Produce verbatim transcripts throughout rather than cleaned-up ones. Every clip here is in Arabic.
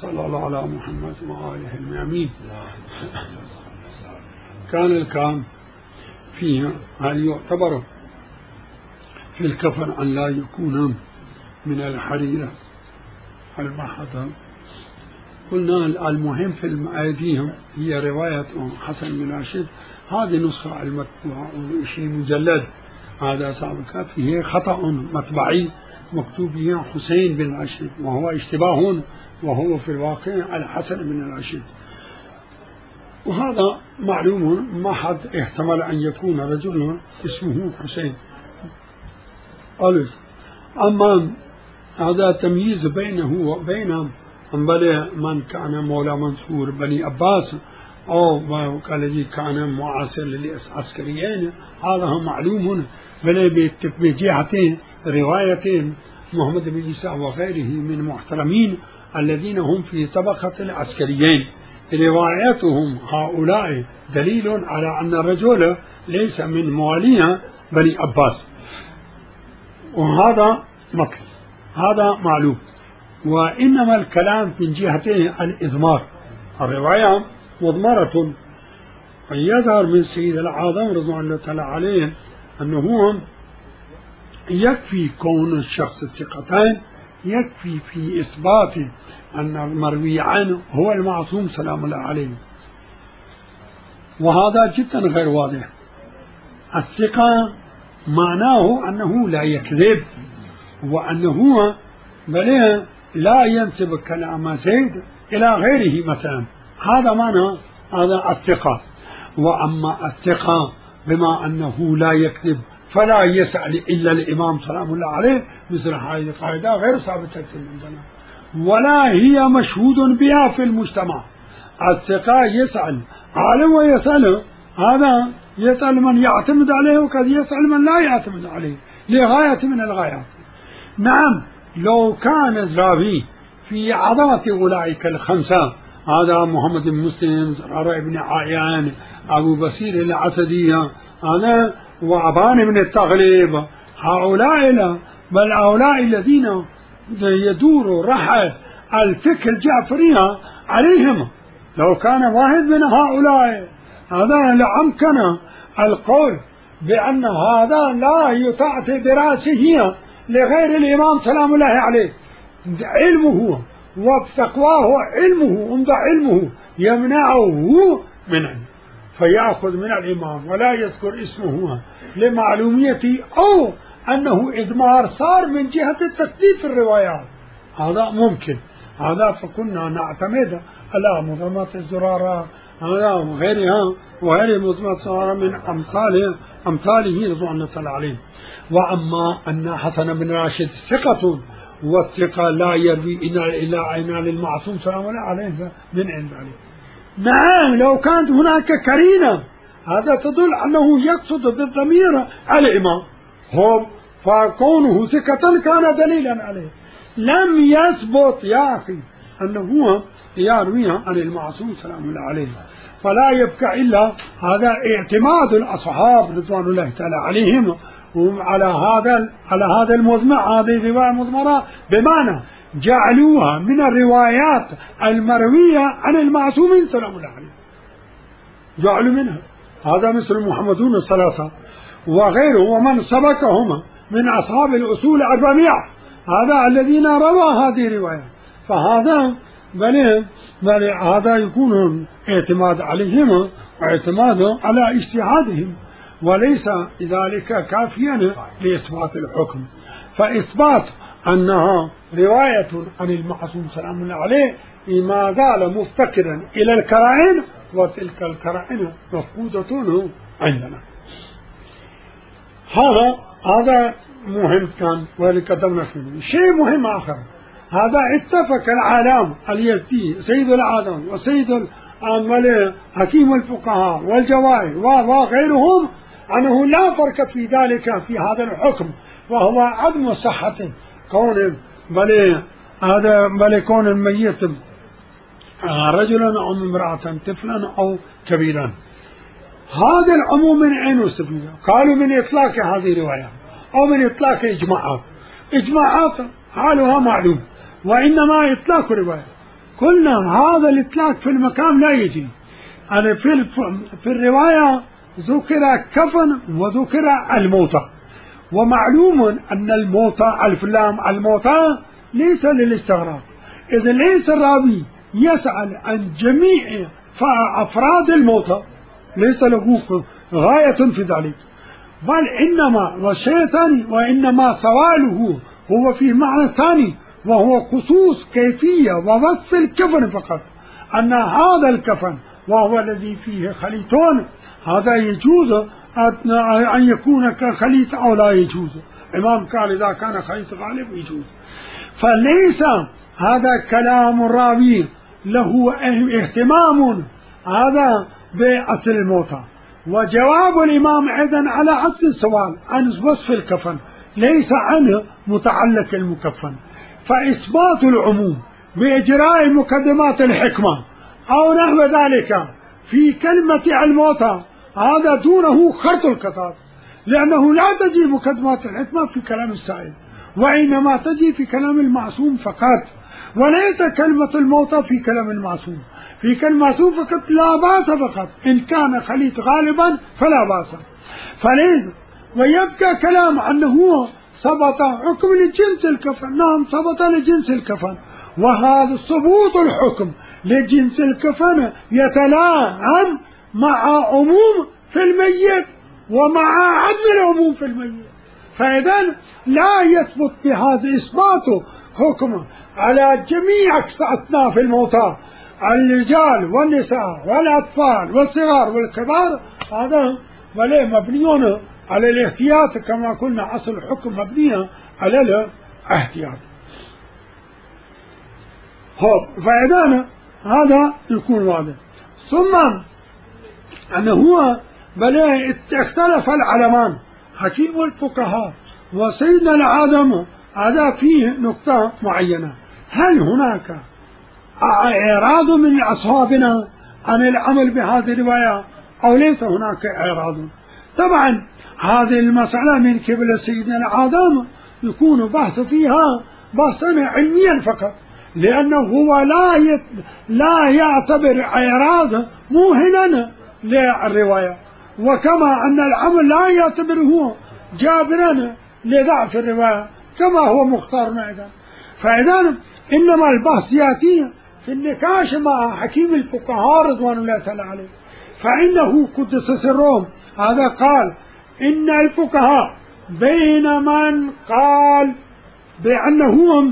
صلى الله على محمد وآله الميامين. كان الكلام فيها هل يعتبر في الكفن أن لا يكون من الحريرة المحضة؟ قلنا المهم في أيديهم هي رواية حسن بن راشد، هذه نسخة المطبوعة شيء مجلد، هذا سابقات فيه خطأ مطبعي مكتوب فيه حسين بن راشد وهو اشتباه، وهو في الواقع الحسن بن راشد. وهذا معلوم، ما حد احتمل أن يكون رجل اسمه حسين. أما هذا تمييز بينه وبين من كان مولى منصور بني عباس أو الذي كان معاصر للعسكريين، هذا معلوم بل بجهتين روايتين محمد بن عيسى وغيره من محترمين الذين هم في طبقة العسكريين، روايتهم هؤلاء دليل على أن الرجل ليس من مواليها بني عباس، وهذا مطلب، هذا معلوم. وإنما الكلام من جهتين الإضمار، الرواية مضمرة، ويظهر من سيد العظم رضوان الله تعالى عليه أنه يكفي كون الشخص الثقتين، يكفي في إثبات أن المروي عنه هو المعصوم سلام الله عليه، وهذا جدا غير واضح. الثقة معناه أنه لا يكذب، وأنه بل لا ينسب كلام زيد إلى غيره مثلا، هذا معنى هذا الثقة. وأما الثقة بما أنه لا يكذب فلا يسأل إلا الإمام سلام الله عليه، مثل هذه القاعدة غير ثابتة عندنا ولا هي مشهود بها في المجتمع. الثقة يسأل عالم ويسأل، هذا يسأل من يعتمد عليه وقد يسأل من لا يعتمد عليه لغاية من الغايات. نعم لو كان الراوي في عظمة أولئك الخمسة، هذا محمد بن مسلم، زرارة بن عيان، أبو بصير العسدية، هذا وأبان بن التغليب، هؤلاء لا، بل هؤلاء الذين يدور رحى الفكر الجعفرية عليهم، لو كان واحد من هؤلاء هذا لأمكن القول بأن هذا لا يتعطي دراسه لغير الإمام سلام الله عليه، علمه وتقواه علمه عند علمه يمنعه منه، فيأخذ من الإمام ولا يذكر اسمه لمعلوميته أو أنه إدمار صار من جهة التكذيب في الروايات، هذا ممكن. هذا فكنا نعتمد على منظمة الزرارة هذا وغيرها وغير منظمة الزرارة من أمثاله أمثاله رضوان الله عليه. وأما أن حسن بن راشد ثقة، والثقة لا يروي إلا عنا للمعصوم سلام الله عليه من عند عليه. نعم لو كانت هناك كرينة هذا تدل أنه يقصد بالضمير الإمام هم، فكونه ثقة كان دليلا عليه. لم يثبت يا أخي أنه يروي عن المعصوم سلام الله عليه، فلا يبقى إلا هذا اعتماد الأصحاب رضوان الله تعالى عليهم على هذا على هذا المضمر، هذه الرواية المضمرة، بمعنى جعلوها من الروايات المروية عن المعصومين سلام الله عليه، جعلوا منها، هذا مثل محمدون الثلاثة وغيره ومن سبقهم من أصحاب الأصول أربعمائة، هذا الذين روى هذه الرواية، فهذا بل بل هذا يكون اعتماد عليهم واعتماد على اجتهادهم، وليس ذلك كافيا لإثبات الحكم. فإثبات أنها رواية عن المعصوم سلام الله عليه ما زال مفتقرا إلى الكرائن، وتلك الكرائن مفقودة عندنا. هذا هذا مهم كان ولقدمنا فيه. شيء مهم آخر، هذا اتفق العالم اليزدي سيد العالم وسيد الملك حكيم الفقهاء والجواهر وغيرهم أنه لا فرق في ذلك في هذا الحكم، وهو عدم صحة كون بل هذا بل كون الميت رجلا أو امرأة طفلا أو كبيرا. هذا العموم من عين وسبيل، قالوا من إطلاق هذه الرواية أو من إطلاق إجماعات، إجماعات حالها معلوم، وإنما إطلاق الرواية قلنا هذا الإطلاق في المكان لا يجي. أنا في في الرواية ذكر كفن وذكر الموتى، ومعلوم أن الموتى ألف لام الموتى ليس للاستغراق، إذا ليس الراوي يسأل عن جميع أفراد الموتى، ليس له غاية في ذلك، بل إنما والشيء ثاني وإنما سؤاله هو في معنى ثاني، وهو خصوص كيفية ووصف الكفن فقط، أن هذا الكفن وهو الذي فيه خليطون هذا يجوز أن يكون كخليط أو لا يجوز. الإمام قال إذا كان خليط غالب يجوز. فليس هذا كلام الراوي له اهتمام هذا بأصل الموتى. وجواب الإمام أيضا على أصل السؤال عن وصف الكفن ليس عنه متعلق المكفن، فإثبات العموم بإجراء مقدمات الحكمة أو نحو ذلك في كلمة الموتى هذا دونه خرط الكتاب، لأنه لا تجي مقدمات الحكمة في كلام السائل، وإنما تجي في كلام المعصوم فقط، وليس كلمة الموتى في كلام المعصوم. في كلام المعصوم فقط لا باس فقط، إن كان خليط غالبا فلا باس. فليس ويبقى كلام أنه ثبت حكم لجنس الكفن، نعم ثبت لجنس الكفن، وهذا ثبوت الحكم لجنس الكفن يتلائم مع عموم في الميت ومع عدم العموم في الميت. فإذا لا يثبت بهذا إثبات حكم على جميع أصناف الموتى، الرجال والنساء والأطفال والصغار والكبار، هذا ولا مبني على الاحتياط كما قلنا، أصل الحكم مبني على الاحتياط. فإذا هذا يكون واضح. ثم أنه هو بل اختلف العلمان حكيم الفقهاء وسيدنا العالم، هذا فيه نقطة معينة، هل هناك إعراض من أصحابنا عن العمل بهذه الرواية أو ليس هناك إعراض؟ طبعا هذه المسألة من قبل سيدنا العالم يكون بحث فيها بحثا علميا فقط، لأنه هو لا يت... لا يعتبر إعراض موهنا للرواية، وكما أن العمل لا يعتبره جابرا لضعف الرواية كما هو مختار معنا. فإذا إنما البحث يأتي في النقاش مع حكيم الفقهاء رضوان الله تعالى عليه، فإنه قدس سرهم هذا قال إن الفقهاء بين من قال بأنهم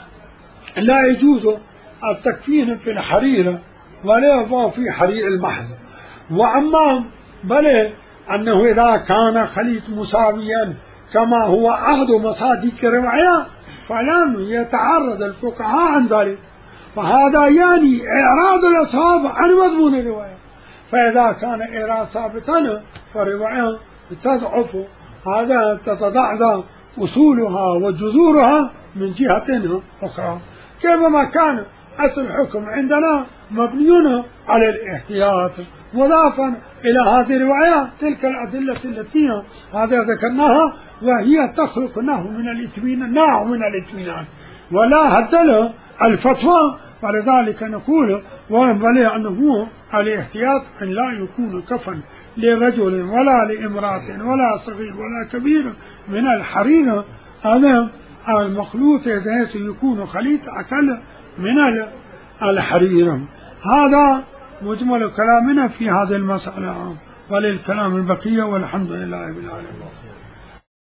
لا يجوز التكفين في الحرير ولا يضع في حرير المحض، وأما بل أنه إذا كان خليط مساويا كما هو عهد مصادق الرواية فلم يتعرض الفقهاء عن ذلك، فهذا يعني إعراض الأصحاب عن مضمون الرواية. فإذا كان إعراض ثابتا فالرواية تضعف، هذا تتضعضع أصولها وجذورها من جهة أخرى، كيفما كان أصل الحكم عندنا مبني على الاحتياط. مضافا إلى هذه الروايات تلك الأدلة التي هذا ذكرناها، وهي تخلق نوع من الاطمئنان نوع من الاطمئنان ولا هدل الفتوى. ولذلك نقول وينبغي أنه على احتياط أن لا يكون كفن لرجل ولا لامرأة ولا صغير ولا كبير من الحرير، هذا المخلوط ذات يكون خليط أكل من الحرير. هذا مجمل كلامنا في هذه المسألة، وللكلام البقية، والحمد لله رب العالمين.